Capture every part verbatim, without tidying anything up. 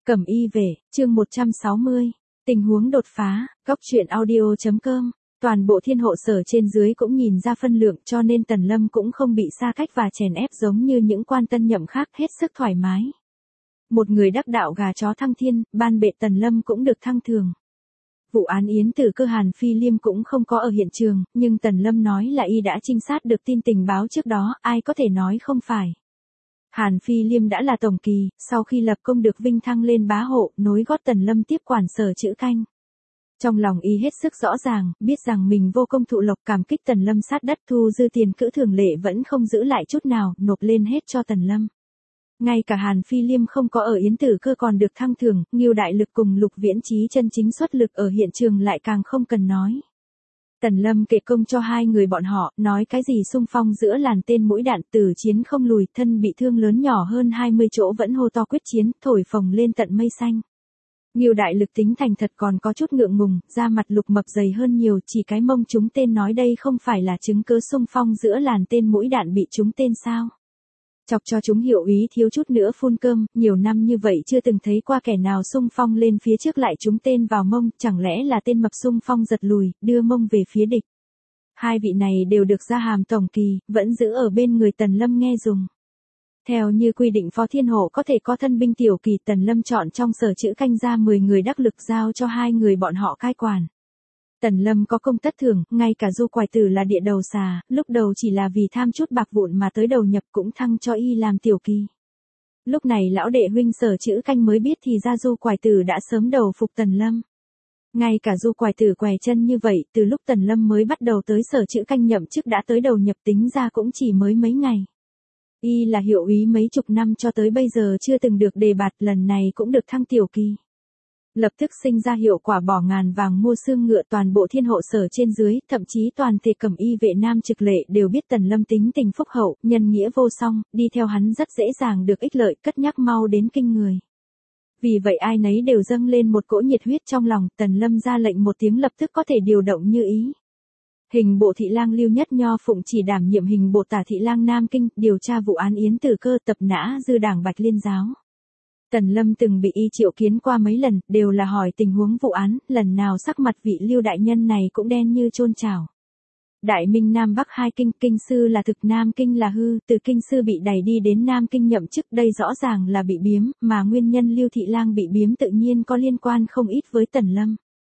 Cẩm y về, chương một trăm sáu mươi, tình huống đột phá, góc truyện audio.com, toàn bộ thiên hộ sở trên dưới cũng nhìn ra phân lượng cho nên Tần Lâm cũng không bị xa cách và chèn ép giống như những quan tân nhậm khác, hết sức thoải mái. Một người đắc đạo gà chó thăng thiên, ban bệ Tần Lâm cũng được thăng thường. Vụ án Yến Tử Cơ Hàn Phi Liêm cũng không có ở hiện trường, nhưng Tần Lâm nói là y đã trinh sát được tin tình báo trước đó, ai có thể nói không phải. Hàn Phi Liêm đã là tổng kỳ, sau khi lập công được vinh thăng lên bá hộ, nối gót Tần Lâm tiếp quản sở chữ canh. Trong lòng y hết sức rõ ràng, biết rằng mình vô công thụ lộc, cảm kích Tần Lâm sát đất, thu dư tiền cữ thường lệ vẫn không giữ lại chút nào, nộp lên hết cho Tần Lâm. Ngay cả Hàn Phi Liêm không có ở Yến Tử Cơ còn được thăng thường, Ngưu Đại Lực cùng Lục Viễn Chí chân chính xuất lực ở hiện trường lại càng không cần nói. Tần Lâm kể công cho hai người bọn họ, nói cái gì xung phong giữa làn tên mũi đạn, tử chiến không lùi, thân bị thương lớn nhỏ hơn hai mươi chỗ vẫn hô to quyết chiến, thổi phồng lên tận mây xanh. Ngưu Đại Lực tính thành thật còn có chút ngượng ngùng, da mặt Lục mập dày hơn nhiều, chỉ cái mông trúng tên nói đây không phải là chứng cứ xung phong giữa làn tên mũi đạn bị trúng tên sao. Chọc cho chúng hiệu úy thiếu chút nữa phun cơm, nhiều năm như vậy chưa từng thấy qua kẻ nào xung phong lên phía trước lại trúng tên vào mông, chẳng lẽ là tên mập xung phong giật lùi, đưa mông về phía địch. Hai vị này đều được ra hàm tổng kỳ, vẫn giữ ở bên người Tần Lâm nghe dùng. Theo như quy định Phó Thiên Hộ có thể có thân binh tiểu kỳ, Tần Lâm chọn trong sở chữ canh ra mười người đắc lực giao cho hai người bọn họ cai quản. Tần Lâm có công tất thưởng, ngay cả Du Quài Tử là địa đầu xà, lúc đầu chỉ là vì tham chút bạc vụn mà tới đầu nhập cũng thăng cho y làm tiểu kỳ. Lúc này lão đệ huynh sở chữ canh mới biết thì ra Du Quài Tử đã sớm đầu phục Tần Lâm. Ngay cả Du Quài Tử què chân như vậy, từ lúc Tần Lâm mới bắt đầu tới sở chữ canh nhậm chức đã tới đầu nhập, tính ra cũng chỉ mới mấy ngày. Y là hiệu úy mấy chục năm cho tới bây giờ chưa từng được đề bạt, lần này cũng được thăng tiểu kỳ. Lập tức sinh ra hiệu quả bỏ ngàn vàng mua xương ngựa, toàn bộ thiên hộ sở trên dưới, thậm chí toàn thể Cẩm y vệ nam trực lệ đều biết Tần Lâm tính tình phúc hậu, nhân nghĩa vô song, đi theo hắn rất dễ dàng được ích lợi, cất nhắc mau đến kinh người. Vì vậy ai nấy đều dâng lên một cỗ nhiệt huyết trong lòng, Tần Lâm ra lệnh một tiếng lập tức có thể điều động như ý. Hình bộ thị lang Lưu Nhất Nho phụng chỉ đảm nhiệm hình bộ tả thị lang Nam Kinh, điều tra vụ án Yến Tử Cơ, tập nã dư đảng Bạch Liên giáo. Tần Lâm từng bị y triệu kiến qua mấy lần, đều là hỏi tình huống vụ án, lần nào sắc mặt vị Lưu đại nhân này cũng đen như chôn chảo. Đại Minh Nam Bắc hai kinh, kinh sư là thực, Nam Kinh là hư, từ kinh sư bị đẩy đi đến Nam Kinh nhậm chức, đây rõ ràng là bị biếm, mà nguyên nhân Lưu thị lang bị biếm tự nhiên có liên quan không ít với Tần Lâm.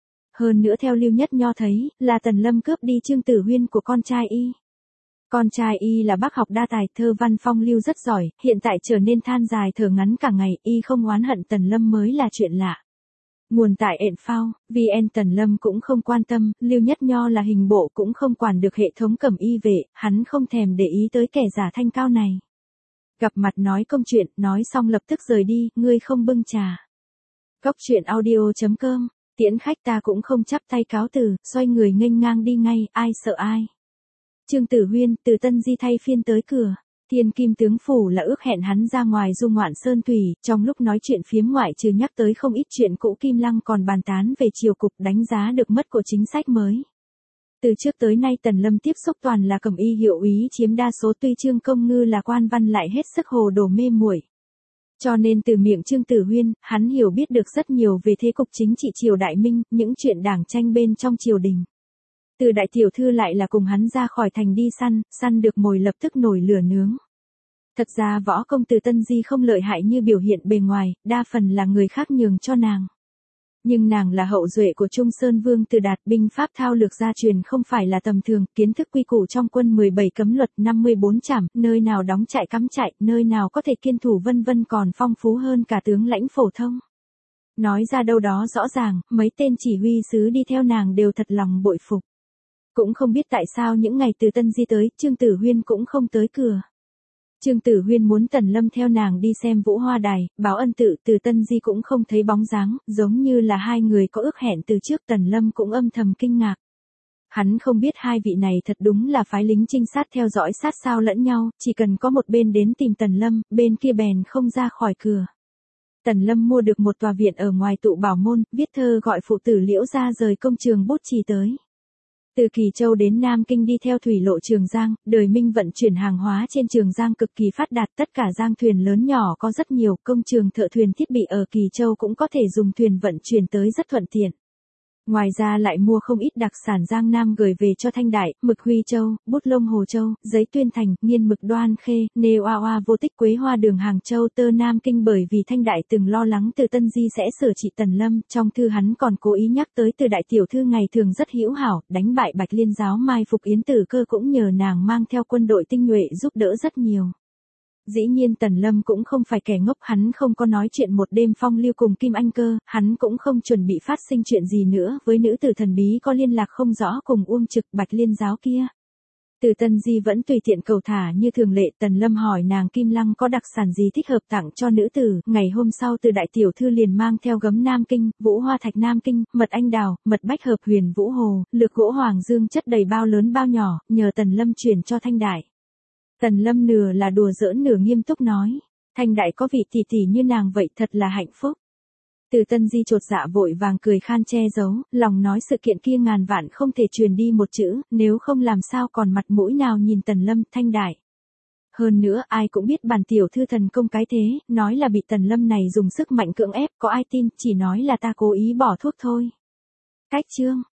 Hơn nữa theo Lưu Nhất Nho thấy, là Tần Lâm cướp đi Trương Tử Huyên của con trai y. Con trai y là bác học đa tài, thơ văn phong lưu rất giỏi, hiện tại trở nên than dài thở ngắn cả ngày, y không oán hận Tần Lâm mới là chuyện lạ. Nguồn tại ện phao, vê en Tần Lâm cũng không quan tâm, Lưu Nhất Nho là hình bộ cũng không quản được hệ thống Cẩm y vệ, hắn không thèm để ý tới kẻ giả thanh cao này. Gặp mặt nói công chuyện, nói xong lập tức rời đi, ngươi không bưng trà. Góc truyện audio.com, tiễn khách ta cũng không chắp tay cáo từ, xoay người nghênh ngang đi ngay, ai sợ ai. Trương Tử Huyên từ Tân Di thay phiên tới cửa, Thiên Kim tướng phủ là ước hẹn hắn ra ngoài du ngoạn sơn thủy, trong lúc nói chuyện phiếm ngoại trừ nhắc tới không ít chuyện cũ, Kim Lăng còn bàn tán về triều cục, đánh giá được mất của chính sách mới. Từ trước tới nay Tần Lâm tiếp xúc toàn là Cẩm y hiệu úy chiếm đa số, tuy Trương Công Ngư là quan văn lại hết sức hồ đồ mê muội. Cho nên từ miệng Trương Tử Huyên, hắn hiểu biết được rất nhiều về thế cục chính trị triều Đại Minh, những chuyện đảng tranh bên trong triều đình. Từ đại tiểu thư lại là cùng hắn ra khỏi thành đi săn, săn được mồi lập tức nổi lửa nướng. Thật ra võ công từ Tân Di không lợi hại như biểu hiện bề ngoài, đa phần là người khác nhường cho nàng. Nhưng nàng là hậu duệ của Trung Sơn Vương Từ Đạt, binh pháp thao lược gia truyền không phải là tầm thường, kiến thức quy củ trong quân mười bảy cấm luật, năm mươi bốn trảm, nơi nào đóng trại cắm trại, nơi nào có thể kiên thủ vân vân còn phong phú hơn cả tướng lãnh phổ thông. Nói ra đâu đó rõ ràng, mấy tên chỉ huy sứ đi theo nàng đều thật lòng bội phục. Cũng không biết tại sao những ngày từ Tân Di tới, Trương Tử Huyên cũng không tới cửa. Trương Tử Huyên muốn Tần Lâm theo nàng đi xem Vũ Hoa Đài, báo ân tự, từ Tân Di cũng không thấy bóng dáng, giống như là hai người có ước hẹn từ trước, Tần Lâm cũng âm thầm kinh ngạc. Hắn không biết hai vị này thật đúng là phái lính trinh sát theo dõi sát sao lẫn nhau, chỉ cần có một bên đến tìm Tần Lâm, bên kia bèn không ra khỏi cửa. Tần Lâm mua được một tòa viện ở ngoài tụ bảo môn, viết thơ gọi phụ tử Liễu ra rời công trường bút chì tới. Từ Kỳ Châu đến Nam Kinh đi theo thủy lộ Trường Giang, đời Minh vận chuyển hàng hóa trên Trường Giang cực kỳ phát đạt, tất cả giang thuyền lớn nhỏ có rất nhiều, công trường thợ thuyền thiết bị ở Kỳ Châu cũng có thể dùng thuyền vận chuyển tới rất thuận tiện. Ngoài ra lại mua không ít đặc sản Giang Nam gửi về cho Thanh Đại, mực Huy Châu, bút lông Hồ Châu, giấy Tuyên Thành, nghiên mực Đoan Khê, nê oa oa vô tích quế hoa đường Hàng Châu tơ Nam Kinh, bởi vì Thanh Đại từng lo lắng Từ Tân Di sẽ sửa trị Tần Lâm, trong thư hắn còn cố ý nhắc tới Từ đại tiểu thư ngày thường rất hữu hảo, đánh bại Bạch Liên giáo mai phục Yến Tử Cơ cũng nhờ nàng mang theo quân đội tinh nhuệ giúp đỡ rất nhiều. Dĩ nhiên Tần Lâm cũng không phải kẻ ngốc, hắn không có nói chuyện một đêm phong lưu cùng Kim Anh Cơ, hắn cũng không chuẩn bị phát sinh chuyện gì nữa với nữ tử thần bí có liên lạc không rõ cùng Uông Trực Bạch Liên giáo kia. Từ Tân Di vẫn tùy tiện cầu thả như thường lệ, Tần Lâm hỏi nàng Kim Lăng có đặc sản gì thích hợp tặng cho nữ tử, ngày hôm sau Từ đại tiểu thư liền mang theo gấm Nam Kinh, vũ hoa thạch Nam Kinh, mật anh đào, mật bách hợp huyền vũ hồ, lược gỗ hoàng dương chất đầy bao lớn bao nhỏ, nhờ Tần Lâm chuyển cho Thanh Đại. Tần Lâm nửa là đùa giỡn nửa nghiêm túc nói, Thanh Đại có vị tỷ tỷ như nàng vậy thật là hạnh phúc. Từ Tân Di chột dạ vội vàng cười khan che giấu, lòng nói sự kiện kia ngàn vạn không thể truyền đi một chữ, nếu không làm sao còn mặt mũi nào nhìn Tần Lâm, Thanh Đại. Hơn nữa ai cũng biết bản tiểu thư thần công cái thế, nói là bị Tần Lâm này dùng sức mạnh cưỡng ép, có ai tin, chỉ nói là ta cố ý bỏ thuốc thôi. Cách chương